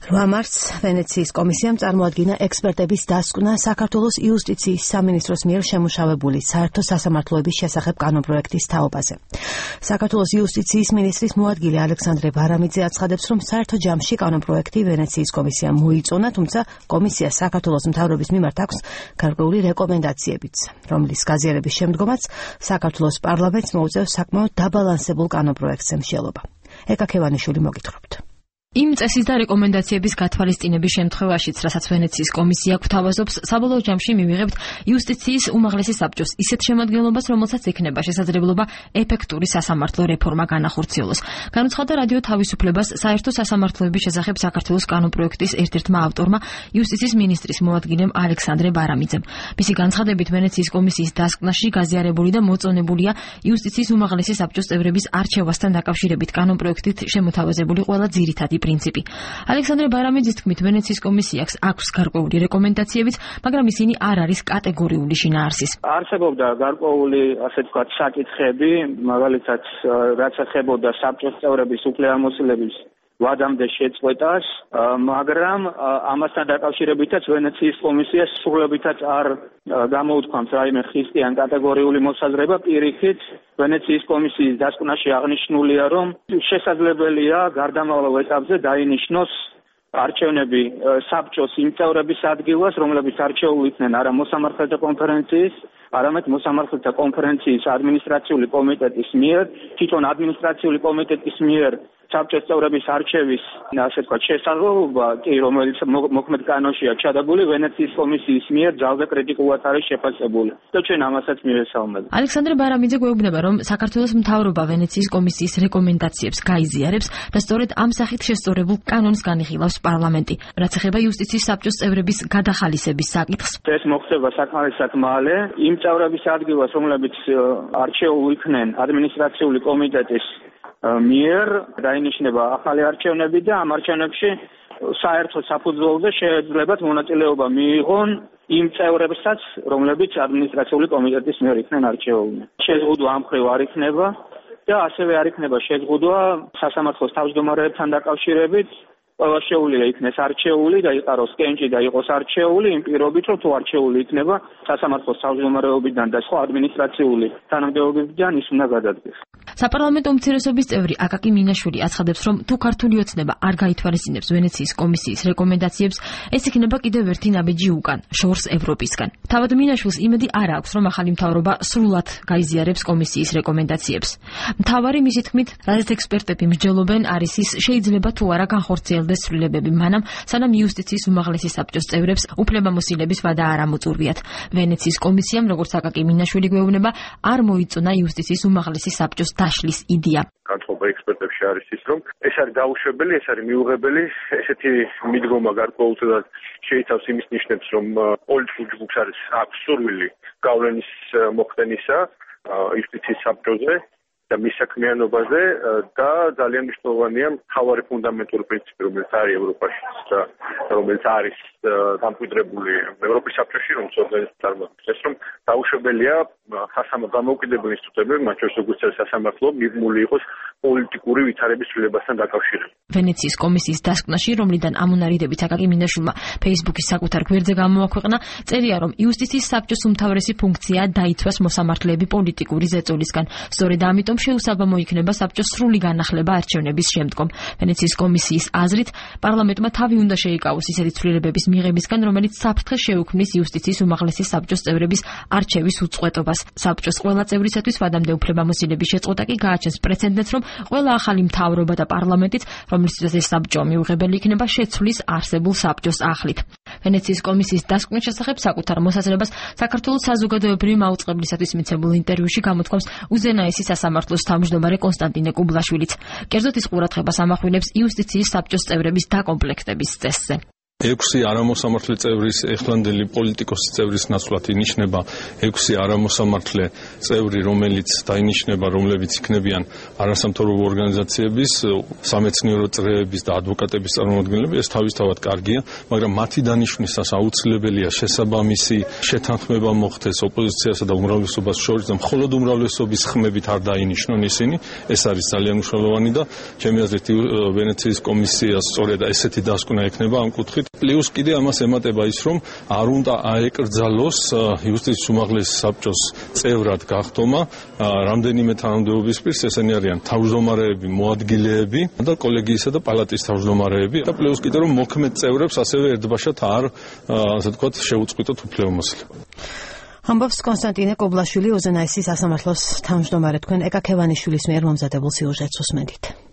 მარტს ვენეციის კომისიამ წარმოადგინა ექსპერტების დასკვნა საქართველოს იუსტიციის სამინისტროს მიერ შემუშავებული საერთო სასამართლოების შესახებ კანონპროექტის თაობაზე. საქართველოს იუსტიციის მინისტრის მოადგილე ალექსანდრე ბარამიძე აცხადებს, რომ საერთო ჯამში კანონპროექტი ვენეციის კომისიამ მოიწონა, თუმცა კომისია საქართველოს მთავრობის მიმართ აქვს გარკვეული რეკომენდაციებიც, რომლის გაზიარების შემდგომაც საქართველოს პარლამენტს მოუწევს საკმაოდ დაბალანსებულ კანონპროექტზე მსჯელობა. ეკა ქევანიშვილი მოგითხრობთ. იმ წესის და რეკომენდაციების გათვალისწინების შემთხვევაშიც, რასაც ვენეციის კომისია გვთავაზობს, საბოლოო ჯამში მივიღებთ იუსტიციის უმაღლესი საბჭოს ისეთ შემადგენლობას, რომელსაც ექნება შესაძლებლობა ეფექტური სასამართლო რეფორმა განახორციელოს. განუცხადა რადიო თავისუფლებას საერთო სასამართლოების შესახებ საქართველოს კანონპროექტის ერთ-ერთმა ავტორმა, იუსტიციის მინისტრის მოადგილემ ალექსანდრე ბარამიძემ. მისი განცხადებით, ვენეციის კომისიის დასკვნაში გაზიარებული და მოწონებულია იუსტიციის უმაღლესი საბჭოს წევრების არჩევასთან დაკავშირებით კანონპროექტით შემოთავაზებული ყველა ძირითადი პრინციპი. ალექსანდრე ბარამიძის თქმით, ვენეციის კომისიას აქვს გარკვეული რეკომენდაციებიც, მაგრამ ისინი არ არის კატეგორიული შინაარსის. არსებობდა გარკვეული, ასე ვთქვათ, საკითხები, მაგალითად, რაც ეხებოდა საბჭოს წევრების უფლებამოსილების ვადამდე შეწყვეტას, მაგრამ ამასთან დაკავშირებითაც ვენეციის კომისიას სრულებითაც არ გამოუთქვამს რაიმე ხისტიან კატეგორიული მოსაზრება. პირიქით, ვენეციის კომისიის დასკვნაში აღნიშნულია, რომ შესაძლებელია გარდამავალ ეტაპზე დაინიშნოს არჩევნები საბჭოს იმ წევრების ადგილას, რომლებიც არჩეული იქნენ არა მოსამართლეთა კონფერენციის, არამედ მოსამართლეთა კონფერენციის ადმინისტრაციული კომიტეტის მიერ, თვითონ ადმინისტრაციული კომიტეტის მიერ საბჭოს წევრების არჩევის, ასე ვთქვათ, შესაძლებლობა, რომელიც მოქმედ კანონშია ჩადებული, ვენეციის კომისიის მიერ ძალზე კრიტიკულად არის შეფასებული. და ჩვენ ამასაც მივესალმებით. ალექსანდრე ბარამიძე გვეუბნება, რომ საქართველოს მთავრობა ვენეციის კომისიის რეკომენდაციებს გაიზიარებს და სწორედ ამ სახით შესწორებულ კანონს განიხილავს პარლამენტი. რაც ეხება იუსტიციის საბჭოს წევრების გადახალისების საკითხს. ეს მოხდება საკმარისად მალე იმ წევრების ადგილას, რომლებიც არჩეულ იქნენ ადმინისტრაციული კომიტეტის მიერ, დაინიშნება ახალი არჩევნები და ამ არჩევნებში საერთო საფუძველზე შეეძლებათ მონაწილეობა მიიღონ იმ წევრებსაც, რომლებიც ადმინისტრაციული კომიტეტის მიერ იქნენ არჩეული. შეზღუდვა ამ მხრივ არ იქნება და ასევე არ იქნება შეზღუდვა სასამართლოს თავმჯდომარეებთან დაკავშირებით. ყველა შეუძლია იქნეს არჩეული და იყაროს კენჭი და იყოს არჩეული იმ პირობით, რომ თუ არჩეული იქნება სასამართლოს თავმჯდომარეობიდან და სხვა ადმინისტრაციული თანამდებობებიდან ის უნდა გადადგეს. საპარლამენტო უმცირესობის წევრი აკაკი მინაშვილი აცხადებს, რომ თუ ქართული ოცნება არ გაითვალისწინებს ვენეციის კომისიის რეკომენდაციებს, ეს იქნება კიდევ ერთი ნაბიჯი უკან, შორს ევროპისგან. თავად მინაშვილს იმედი არ აქვს, რომ ახალი მთავრობა სრულად გაიზიარებს კომისიის რეკომენდაციებს. მთავარი მისი თქმით, რაზეც ექსპერტები მსჯელობენ, არის ის, შეიძლება თუ არა განხორციელდეს ცვლილებები მანამ, სანამ იუსტიციის უმაღლესი საბჭოს წევრებს უფლებამოსილების ვადა არ ამოწურვიათ. ვენეციის კომისიამ, როგორც აკაკი მინაშვილი გვეუბნება, არ მოიწონა იუსტიციის უმაღლესი საბჭოს დაშლის იდეა. განწყობა ექსპერტებში არის ის, რომ ეს არის დაუშვებელი, ეს არის მიუღებელი, ესეთი მიდგომა გარკვეულწილად შეიცავს იმის ნიშნებს, რომ პოლიტიკურ ჯგუფს აქვს სურვილი გავლენის მოხდენისა იუსტიციის საბჭოზე და მის საქმიანობაზე და ძალიან მნიშვნელოვანია მთავარი ფუნდამენტური პრინციპი, რომელიც არის ევროპაში და რომელიც არის დამკვიდრებული ევროპის საბჭოში, რომელიც ორგანიზმს წარმოადგენს, ეს რომ დაუშვებელია დამოუკიდებელი ინსტიტუტები, მათ შორის როგორც სასამართლო, მიბმული იყოს პოლიტიკური ვითარების ცვლილებასთან დაკავშირებით. ვენეციის კომისიის დასკვნაში, რომლიდან ამონარიდებით აკაკი მინაშვილმა Facebook-ის საკუთარ გვერდზე გამოაქვეყნა, წერია, რომ იუსტიციის საბჭოს უმთავრესი ფუნქციაა დაიცვას მოსამართლეები პოლიტიკური ზეწოლისგან. სწორედ ამიტომ შეუსაბამო იქნება საბჭოს სრული განახლება არჩევნების შემდგომ. ვენეციის კომისიის აზრით, პარლამენტმა თავი უნდა შეიკავოს ისეთი ცვლილებების მიღებისგან, რომელიც საფრთხეს შეუქმნის იუსტიციის უმაღლესი საბჭოს წევრების არჩევის უწყვეტობას. საბჭოს ყველა წევრისათვის ვადამდე უფლებამოსილების შეწყვეტა კი გააჩენს პრეცედენტს, რომ ყველა ახალი მთავრობა და პარლამენტიც, რომლისთვისაც ეს საბჭო მიუღებელი იქნება, შეცვლის არსებულ საბჭოს ახლით. ვენეციის კომისიის დასკვნის შესახებ საკუთარ მოსაზრებას საქართველოს საზოგადოებრივი მაუწყებლისათვის მიცემულ ინტერვიუში გამოთქვამს უზენაესი სასამართლოს თავმჯდომარე კონსტანტინე კუბლაშვილიც. კერძოდ ის ყურადღებას ამახვილებს იუსტიციის საბჭოს წევრების დაკომპლექტების წესზე. 6 არამოსამართლე წევრის ეხლანდელი პოლიტიკოსის წევრის ნაცვლად ინიშნება 6 არამოსამართლე წევრი, რომელიც დაინიშნება, რომლებიც იქნებიან არასამთავრობო ორგანიზაციების, სამეცნიერო წრეების და ადვოკატების წარმომადგენლები. ეს თავისთავად კარგია, მაგრამ მათი დანიშვნისას აუცილებელია შესაბამისი შეთანხმება მოხდეს ოპოზიციასა და უმრავლესობას შორის და მხოლოდ უმრავლესობის ხმებით არ დაინიშნონ ისინი. ეს არის ძალიან მნიშვნელოვანი და ჩემი აზრით ვენეციის კომისიას სწორედ ესეთი დასკვნა ექნება ამ კუთხით. პლუს კიდე ამას ემატება ის, რომ არ უნდა აეკრძალოს იუსტიციის უმაღლესი საბჭოს წევრად გახდომა რამდენიმე თანამდებობის პირს, ესენი არიან თავმჯდომარეები, მოადგილეები და კოლეგიისა და პალატის თავმჯდომარეები და პლუს კიდე რომ მოქმედ წევრებს ასევე ერთბაშად არ, ასე ვთქვათ, შეუწყვიტოთ უფლებამოსილება. ამბობს კონსტანტინე კობლაშვილი, უზენაესი სასამართლოს თავმჯდომარე. თქვენ ეკა ქევანიშვილის მიერ მომზადებულ სიუჟეტს უსმენთ.